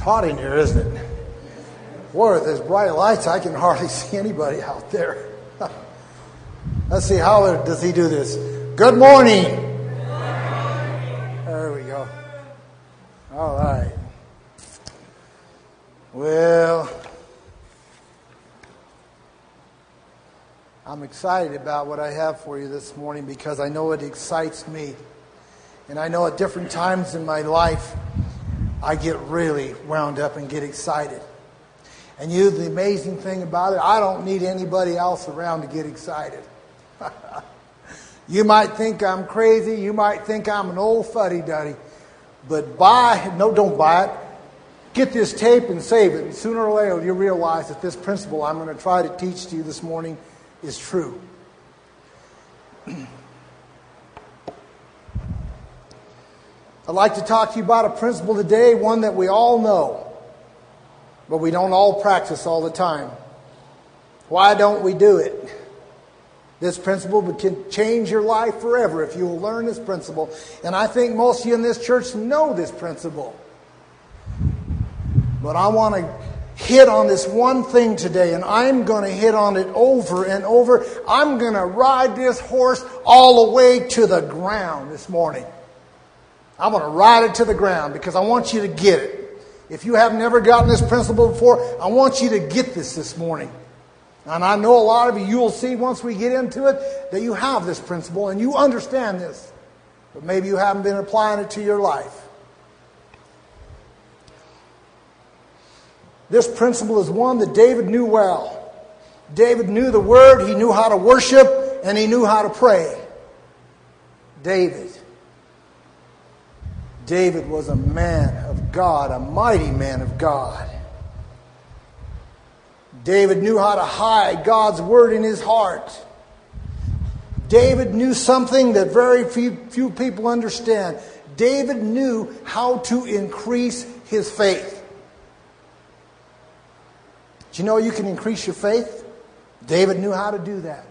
hot in here, isn't it? Boy, with those bright lights, I can hardly see anybody out there. Let's see, how does he do this? Good morning. There we go. All right. Well, I'm excited about what I have for you this morning because I know it excites me. And I know at different times in my life, I get really wound up and get excited. And the amazing thing about it, I don't need anybody else around to get excited. You might think I'm crazy. You might think I'm an old fuddy-duddy. But don't buy it. Get this tape and save it. And sooner or later, you'll realize that this principle I'm going to try to teach to you this morning is true. I'd like to talk to you about a principle today, one that we all know, but we don't all practice all the time. Why don't we do it? This principle can change your life forever if you will learn this principle. And I think most of you in this church know this principle. But I want to hit on this one thing today, and I'm going to hit on it over and over. I'm going to ride this horse all the way to the ground this morning. I'm going to ride it to the ground because I want you to get it. If you have never gotten this principle before, I want you to get this morning. And I know a lot of you will see once we get into it that you have this principle and you understand this. But maybe you haven't been applying it to your life. This principle is one that David knew well. David knew the Word, he knew how to worship, and he knew how to pray. David was a man of God, a mighty man of God. David knew how to hide God's Word in his heart. David knew something that very few people understand. David knew how to increase his faith. Do you know you can increase your faith? David knew how to do that.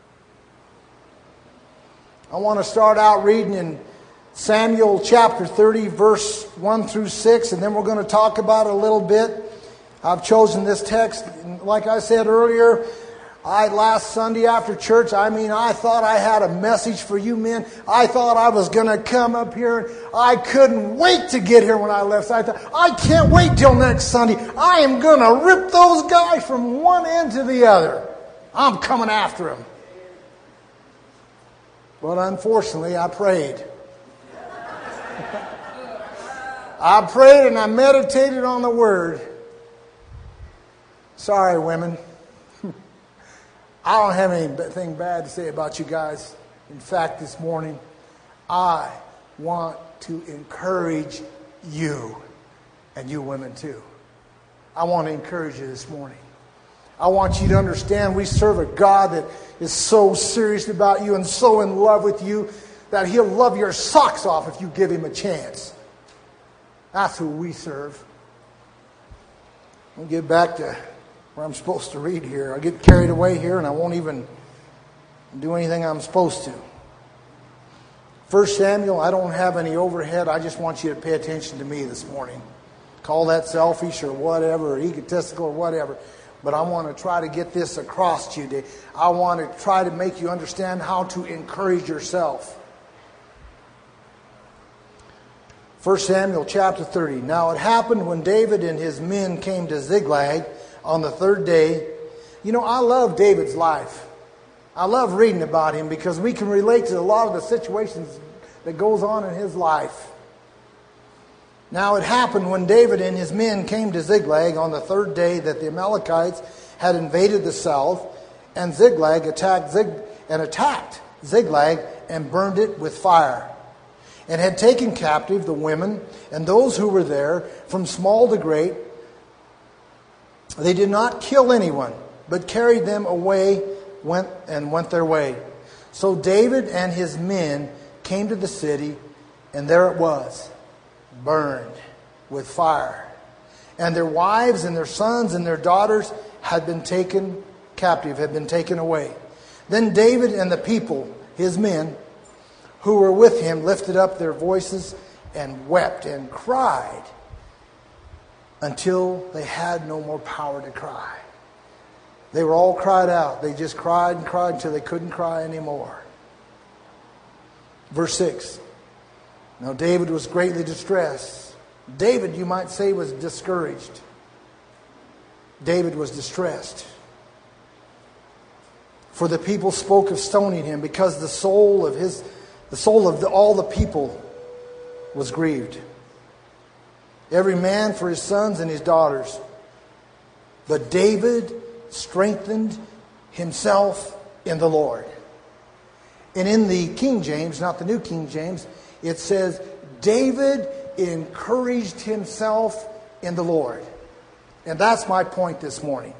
I want to start out reading in Samuel chapter 30, verse 1 through 6, and then we're going to talk about it a little bit. I've chosen this text, like I said earlier, last Sunday after church, I thought I had a message for you men. I thought I was going to come up here, and I couldn't wait to get here when I left. So I thought, I can't wait till next Sunday. I am going to rip those guys from one end to the other. I'm coming after them. But unfortunately, I prayed. I prayed and I meditated on the Word. Sorry, women. I don't have anything bad to say about you guys. In fact, this morning, I want to encourage you, and you women too. I want to encourage you this morning. I want you to understand we serve a God that is so serious about you and so in love with you that He'll love your socks off if you give Him a chance. That's who we serve. We'll get back to where I'm supposed to read here. I get carried away here and I won't even do anything I'm supposed to. 1 Samuel, I don't have any overhead. I just want you to pay attention to me this morning. Call that selfish or whatever, or egotistical or whatever. But I want to try to get this across to you today. I want to try to make you understand how to encourage yourself. 1 Samuel chapter 30. Now it happened when David and his men came to Ziklag on the third day. You know, I love David's life. I love reading about him because we can relate to a lot of the situations that goes on in his life. Now it happened when David and his men came to Ziklag on the third day that the Amalekites had invaded the south, and Ziklag attacked Ziklag and burned it with fire, and had taken captive the women and those who were there, from small to great. They did not kill anyone, but carried them away, went their way. So David and his men came to the city, and there it was, burned with fire. And their wives and their sons and their daughters had been taken captive, had been taken away. Then David and the people, his men, who were with him, lifted up their voices and wept and cried. until they had no more power to cry. They were all cried out. They just cried and cried until they couldn't cry anymore. Verse 6. Now David was greatly distressed. David, you might say, was discouraged. David was distressed. For the people spoke of stoning him, because the soul of all the people was grieved. Every man for his sons and his daughters. But David strengthened himself in the Lord. And in the King James, not the New King James, it says, David encouraged himself in the Lord. And that's my point this morning.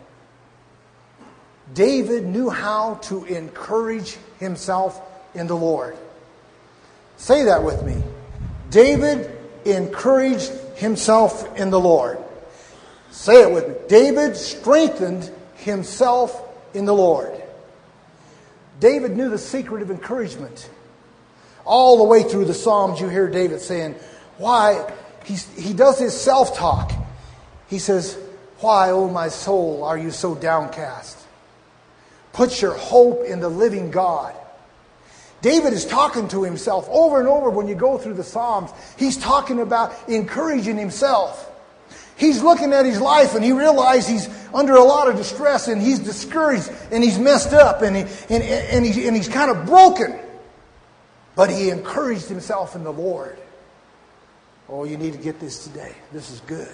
David knew how to encourage himself in the Lord. Say that with me. David encouraged himself in the Lord. Say it with me. David strengthened himself in the Lord. David knew the secret of encouragement. All the way through the Psalms you hear David saying, why? He does his self-talk. He says, why, O my soul, are you so downcast? Put your hope in the living God. David is talking to himself over and over when you go through the Psalms. He's talking about encouraging himself. He's looking at his life and he realizes he's under a lot of distress and he's discouraged and he's messed up and he's kind of broken. But he encouraged himself in the Lord. Oh, you need to get this today. This is good.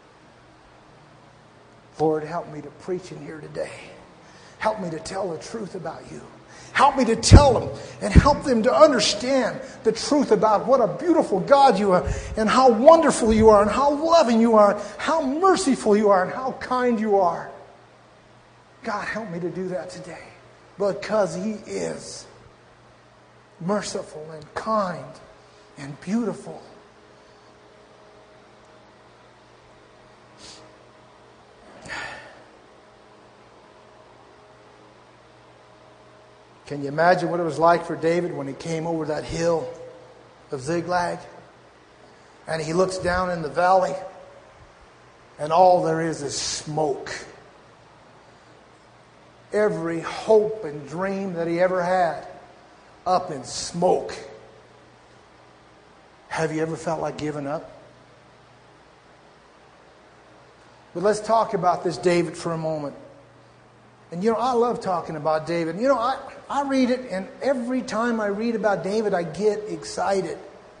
Lord, help me to preach in here today. Help me to tell the truth about you. Help me to tell them and help them to understand the truth about what a beautiful God you are and how wonderful you are and how loving you are, how merciful you are and how kind you are. God, help me to do that today because He is merciful and kind and beautiful. Can you imagine what it was like for David when he came over that hill of Ziklag? And he looks down in the valley and all there is smoke. Every hope and dream that he ever had up in smoke. Have you ever felt like giving up? But let's talk about this David for a moment. And I love talking about David. I read it, and every time I read about David, I get excited.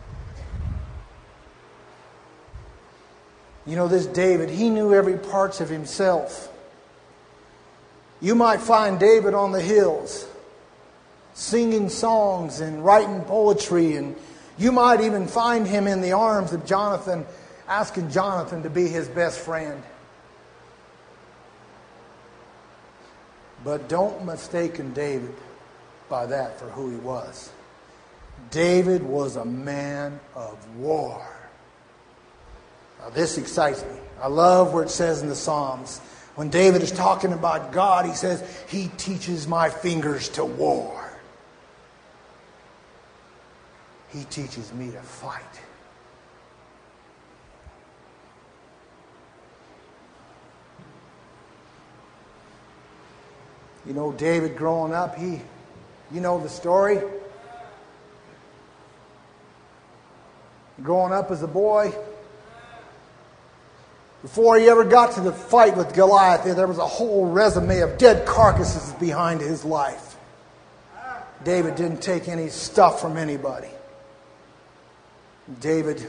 This David, he knew every part of himself. You might find David on the hills, singing songs and writing poetry, and you might even find him in the arms of Jonathan, asking Jonathan to be his best friend. But don't mistake David by that for who he was. David was a man of war. Now this excites me. I love where it says in the Psalms, when David is talking about God, he says, He teaches my fingers to war. He teaches me to fight. David growing up, you know the story. Growing up as a boy, before he ever got to the fight with Goliath, there was a whole resume of dead carcasses behind his life. David didn't take any stuff from anybody. David,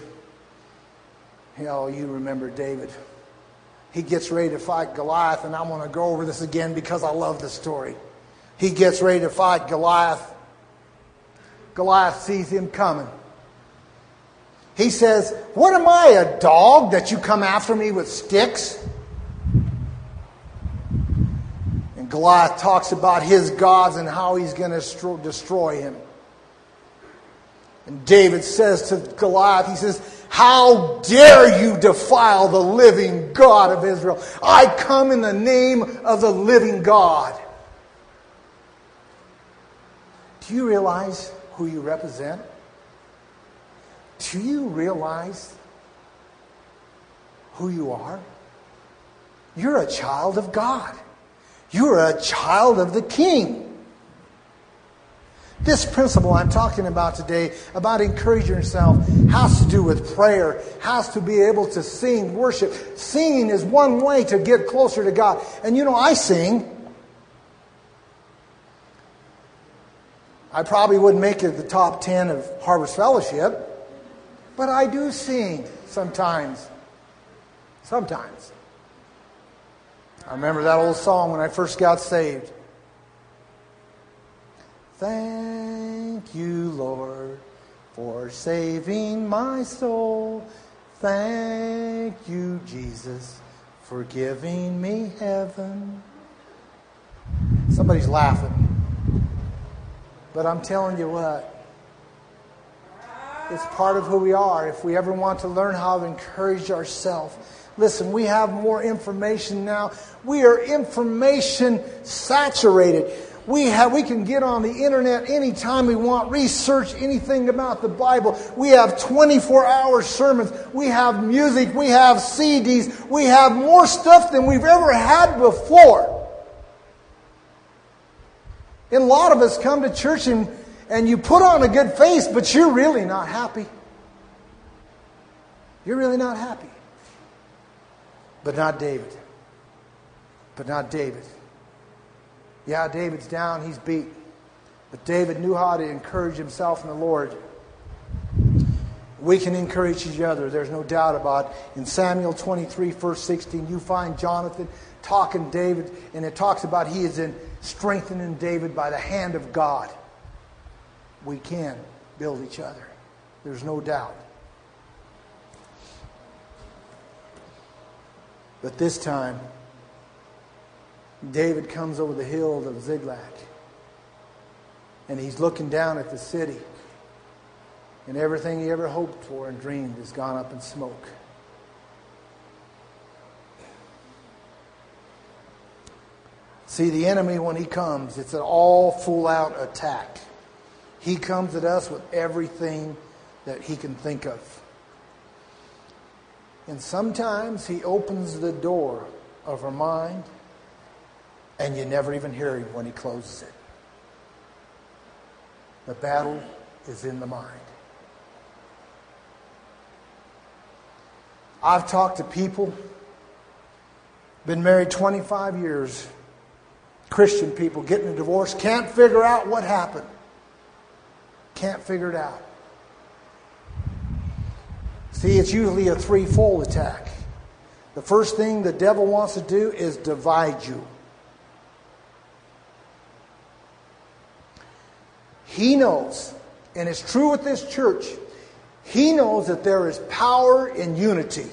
you remember David. He gets ready to fight Goliath, and I'm going to go over this again because I love the story. He gets ready to fight Goliath. Goliath sees him coming. He says, what am I, a dog, that you come after me with sticks? And Goliath talks about his gods and how he's going to destroy him. And David says to Goliath, he says, how dare you defile the living God of Israel? I come in the name of the living God. Do you realize who you represent? Do you realize who you are? You're a child of God. You're a child of the King. This principle I'm talking about today, about encouraging yourself, has to do with prayer, has to be able to sing, worship. Singing is one way to get closer to God. And you know, I sing. I probably wouldn't make it the top 10 of Harvest Fellowship, but I do sing sometimes. Sometimes. I remember that old song when I first got saved. Thank you, Lord, for saving my soul. Thank you, Jesus, for giving me heaven. Somebody's laughing. But I'm telling you what, it's part of who we are. If we ever want to learn how to encourage ourselves. Listen, we have more information now. We are information saturated. We can get on the internet anytime we want, research anything about the Bible. We have 24-hour sermons. We have music. We have CDs. We have more stuff than we've ever had before. And a lot of us come to church and you put on a good face, but you're really not happy. You're really not happy. But not David. But not David. Yeah, David's down, he's beat. But David knew how to encourage himself in the Lord. We can encourage each other, there's no doubt about it. In Samuel 23, verse 16, you find Jonathan talking to David, and it talks about he is strengthening David by the hand of God. We can build each other. There's no doubt. But this time, David comes over the hill of Ziklag. And he's looking down at the city. And everything he ever hoped for and dreamed has gone up in smoke. See, the enemy, when he comes, it's an all full-out attack. He comes at us with everything that he can think of. And sometimes he opens the door of our mind, and you never even hear him when he closes it. The battle is in the mind. I've talked to people, been married 25 years, Christian people getting a divorce, can't figure out what happened. Can't figure it out. See, it's usually a threefold attack. The first thing the devil wants to do is divide you. He knows, and it's true with this church, he knows that there is power in unity.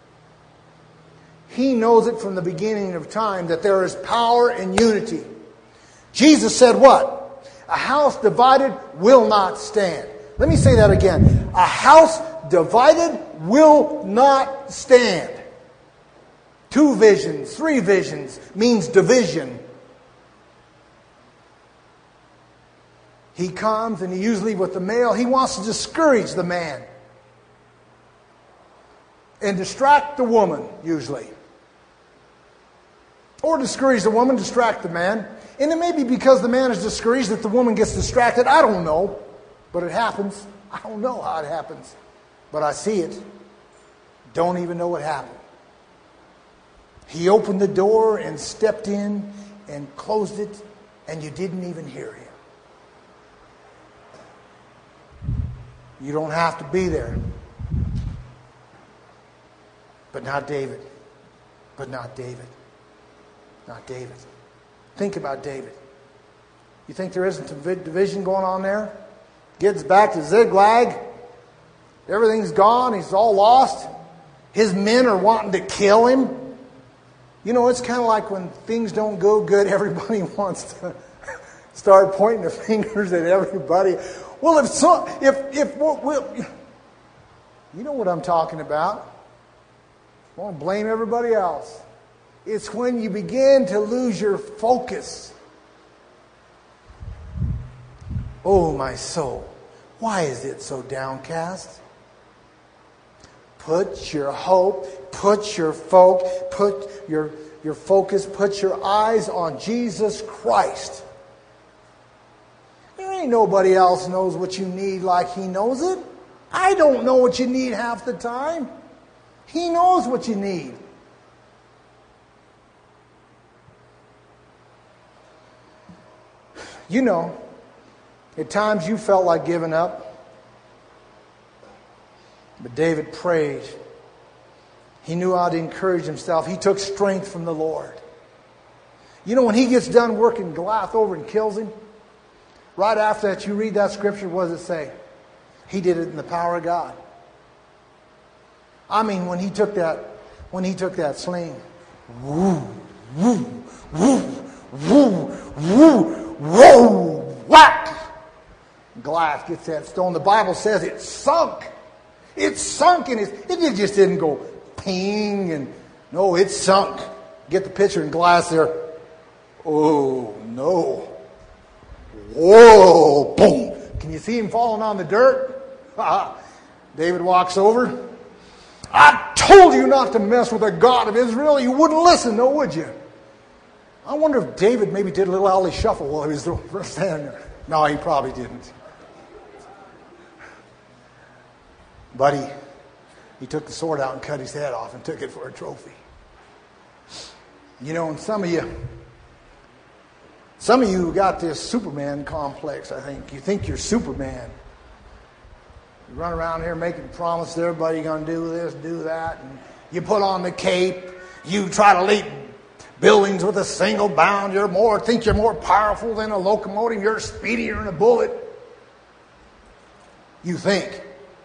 He knows it from the beginning of time that there is power in unity. Jesus said what? A house divided will not stand. Let me say that again. A house divided will not stand. 2 visions, 3 visions means division. He comes, and he usually with the male, he wants to discourage the man. And distract the woman, usually. Or discourage the woman, distract the man. And it may be because the man is discouraged that the woman gets distracted. I don't know. But it happens. I don't know how it happens. But I see it. Don't even know what happened. He opened the door and stepped in and closed it, and you didn't even hear him. You don't have to be there. But not David. But not David. Not David. Think about David. You think there isn't a division going on there? Gets back to Ziklag. Everything's gone. He's all lost. His men are wanting to kill him. You know, it's kind of like when things don't go good, everybody wants to start pointing the fingers at everybody. Well, you know what I'm talking about. I want to blame everybody else. It's when you begin to lose your focus. Oh, my soul, why is it so downcast? Put your hope, put your focus, put your eyes on Jesus Christ. There ain't nobody else knows what you need like He knows it. I don't know what you need half the time. He knows what you need. You know, at times you felt like giving up. But David prayed. He knew how to encourage himself. He took strength from the Lord. You know, when he gets done working Goliath over and kills him, right after that you read that scripture, what does it say? He did it in the power of God. I mean, when he took that sling, woo, woo, woo, woo, woo, whoa, whack! Goliath gets that stone. The Bible says it sunk. It sunk in his... It just didn't go ping and... No, it sunk. Get the picture in Goliath there. Oh, no. Whoa, boom. Can you see him falling on the dirt? David walks over. I told you not to mess with the God of Israel. You wouldn't listen, no, would you? I wonder if David maybe did a little alley shuffle while he was standing there. No, he probably didn't. But he took the sword out and cut his head off and took it for a trophy. You know, and some of you got this Superman complex, I think. You think you're Superman. You run around here making promises to everybody you're going to do this, do that. And you put on the cape. You try to leap buildings with a single bound. Think you're more powerful than a locomotive. You're speedier than a bullet. You think.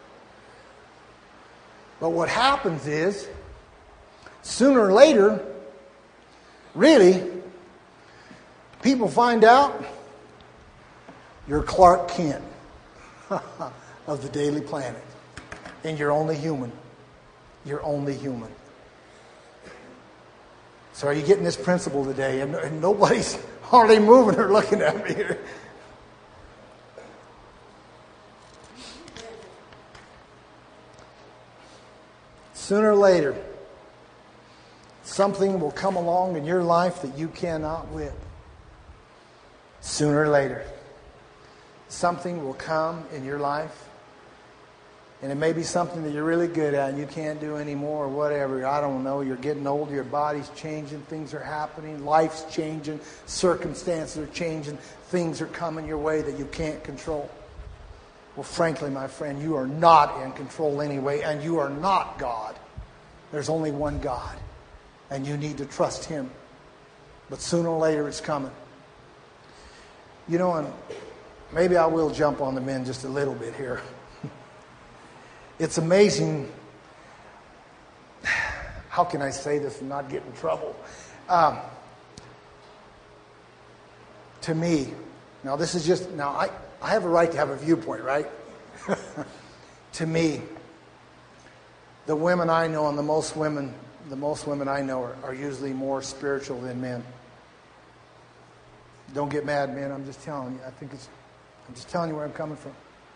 But what happens is, sooner or later, really, people find out you're Clark Kent of the Daily Planet. And you're only human. You're only human. So are you getting this principle today? And nobody's hardly moving or looking at me here. Sooner or later, something will come along in your life that you cannot whip. Sooner or later, something will come in your life, and it may be something that you're really good at and you can't do anymore or whatever. I don't know. You're getting older. Your body's changing. Things are happening. Life's changing. Circumstances are changing. Things are coming your way that you can't control. Well, frankly, my friend, you are not in control anyway, and you are not God. There's only one God, and you need to trust Him. But sooner or later, it's coming. You know, and maybe I will jump on the men just a little bit here. It's amazing. How can I say this and not get in trouble? To me, now this is just, I have a right to have a viewpoint, right? To me, the women I know and the most women I know are usually more spiritual than men. Don't get mad, man. I'm just telling you. I'm just telling you where I'm coming from.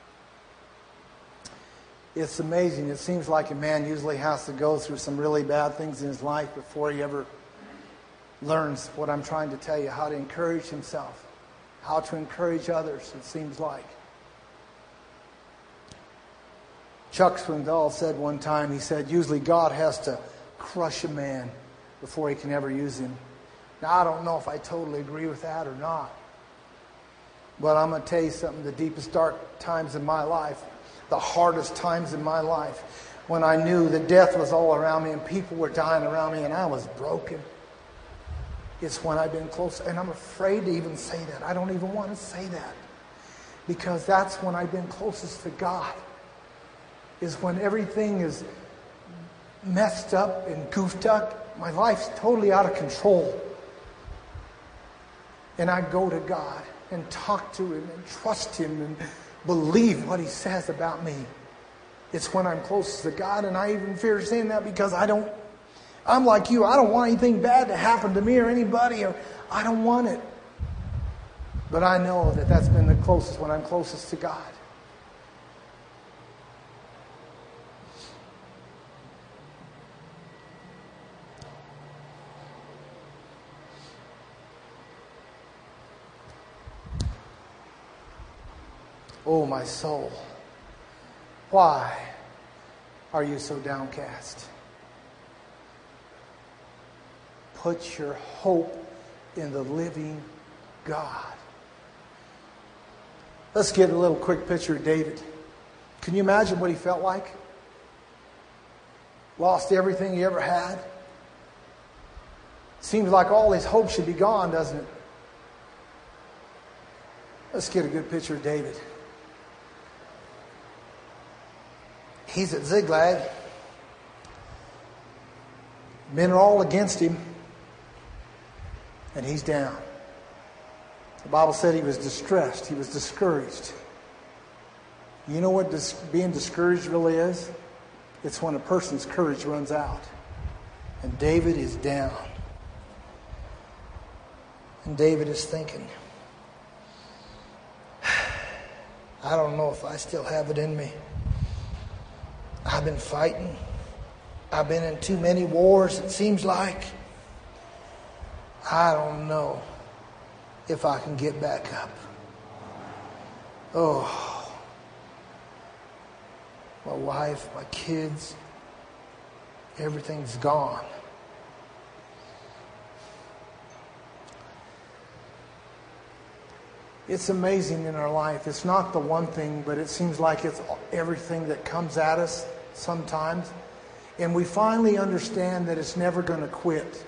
It's amazing. It seems like a man usually has to go through some really bad things in his life before he ever learns what I'm trying to tell you, how to encourage himself, how to encourage others, it seems like. Chuck Swindoll said one time, he said, usually God has to crush a man before He can ever use him. Now, I don't know if I totally agree with that or not. But I'm going to tell you something, the deepest dark times in my life, the hardest times in my life, when I knew that death was all around me and people were dying around me and I was broken, it's when I've been close. And I'm afraid to even say that. I don't even want to say that. Because that's when I've been closest to God. Is when everything is messed up and goofed up. My life's totally out of control. And I go to God and talk to Him and trust Him and believe what He says about me. It's when I'm closest to God, and I even fear saying that because I'm like you, I don't want anything bad to happen to me or anybody, or I don't want it. But I know that that's been the closest, when I'm closest to God. Oh, my soul, why are you so downcast? Put your hope in the living God. Let's get a little quick picture of David. Can you imagine what he felt like? Lost everything he ever had. Seems like all his hope should be gone, doesn't it? Let's get a good picture of David. He's at Ziklag. Men are all against him. And he's down. The Bible said he was distressed. He was discouraged. You know what being discouraged really is? It's when a person's courage runs out. And David is down. And David is thinking, I don't know if I still have it in me. I've been fighting. I've been in too many wars, it seems like. I don't know if I can get back up. Oh, my wife, my kids, everything's gone. It's amazing in our life. It's not the one thing, but it seems like it's everything that comes at us sometimes. And we finally understand that it's never going to quit.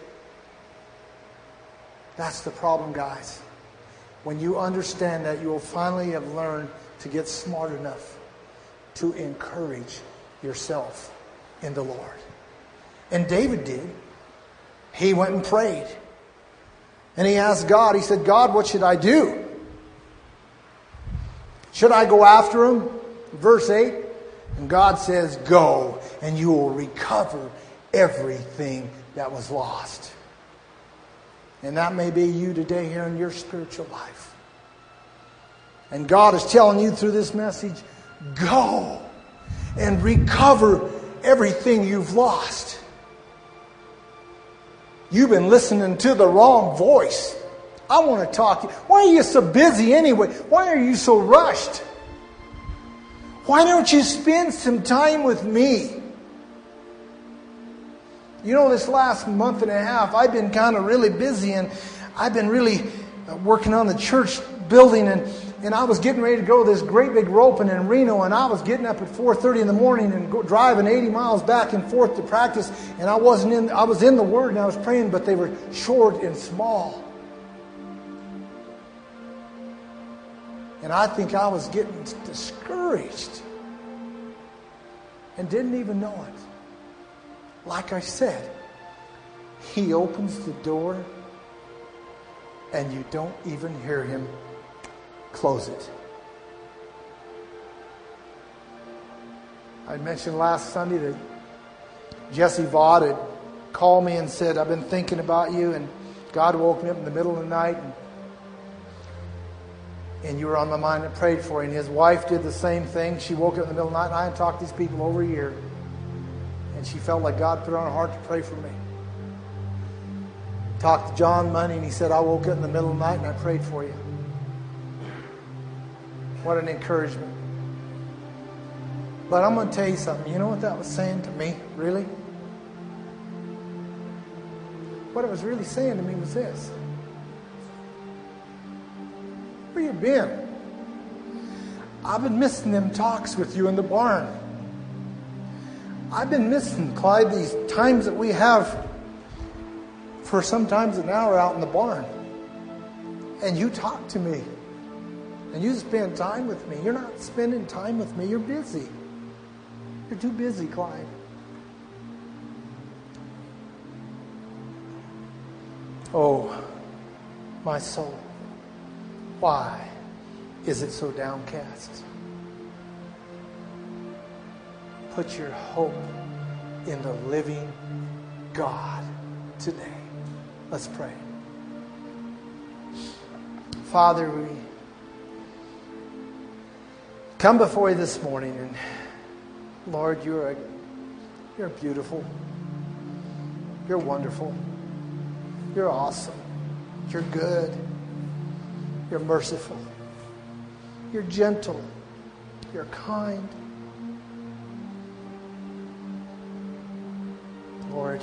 That's the problem, guys. When you understand that, you will finally have learned to get smart enough to encourage yourself in the Lord. And David did. He went and prayed. And he asked God, he said, God, what should I do? Should I go after him? Verse 8. And God says, go, and you will recover everything that was lost. And that may be you today here in your spiritual life. And God is telling you through this message, go and recover everything you've lost. You've been listening to the wrong voice. I want to talk to you. Why are you so busy anyway? Why are you so rushed? Why don't you spend some time with me? You know, this last month and a half, I've been kind of really busy, and I've been really working on the church building, and I was getting ready to go to this great big roping in Reno, and I was getting up at 4:30 in the morning and driving 80 miles back and forth to practice, and I was in the Word and I was praying, but they were short and small. And I think I was getting discouraged and didn't even know it. Like I said, He opens the door and you don't even hear Him close it. I mentioned last Sunday that Jesse Vaught had called me and said, I've been thinking about you, and God woke me up in the middle of the night and you were on my mind and prayed for you. And his wife did the same thing. She woke up in the middle of the night, and I hadn't talked to these people over a year. And she felt like God put it on her heart to pray for me. Talked to John Money, and he said, I woke up in the middle of the night and I prayed for you. What an encouragement. But I'm going to tell you something. You know what that was saying to me, really? What it was really saying to me was this. Where you been? I've been missing them talks with you in the barn. I've been missing, Clyde, these times that we have for sometimes an hour out in the barn. And you talk to me. And you spend time with me. You're not spending time with me. You're busy. You're too busy, Clyde. Oh, my soul. Why is it so downcast? Put your hope in the living God today. Let's pray. Father, we come before you this morning, and Lord, you're beautiful. You're wonderful. You're awesome. You're good. You're merciful. You're gentle. You're kind. Lord,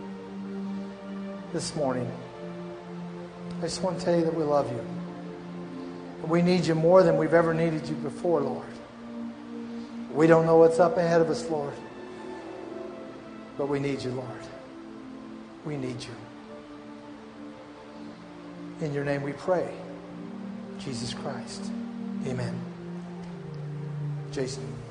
this morning, I just want to tell you that we love you. We need you more than we've ever needed you before, Lord. We don't know what's up ahead of us, Lord. But we need you, Lord. We need you. In your name we pray. Jesus Christ. Amen. Jason.